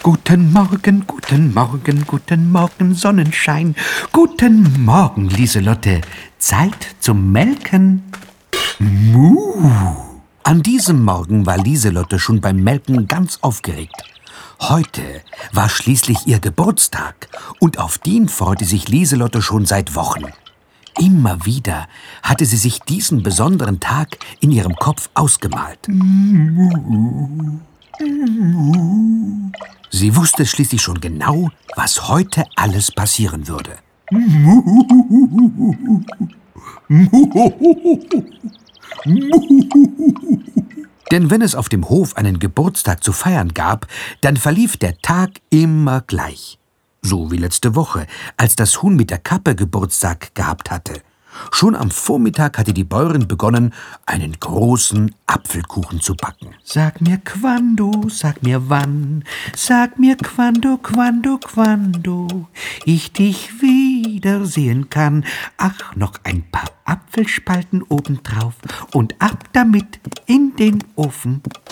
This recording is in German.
Guten Morgen, guten Morgen, Sonnenschein. Guten Morgen, Lieselotte. Zeit zum Melken. Muh. An diesem Morgen war Lieselotte schon beim Melken ganz aufgeregt. Heute war schließlich ihr Geburtstag und auf den freute sich Lieselotte schon seit Wochen. Immer wieder hatte sie sich diesen besonderen Tag in ihrem Kopf ausgemalt. Sie wusste schließlich schon genau, was heute alles passieren würde. Denn wenn es auf dem Hof einen Geburtstag zu feiern gab, dann verlief der Tag immer gleich. So wie letzte Woche, als das Huhn mit der Kappe Geburtstag gehabt hatte. Schon am Vormittag hatte die Bäuerin begonnen, einen großen Apfelkuchen zu backen. Sag mir quando, sag mir wann, sag mir quando, quando, quando ich dich wiedersehen kann. Ach, noch ein paar Apfelspalten obendrauf und ab damit in den Ofen.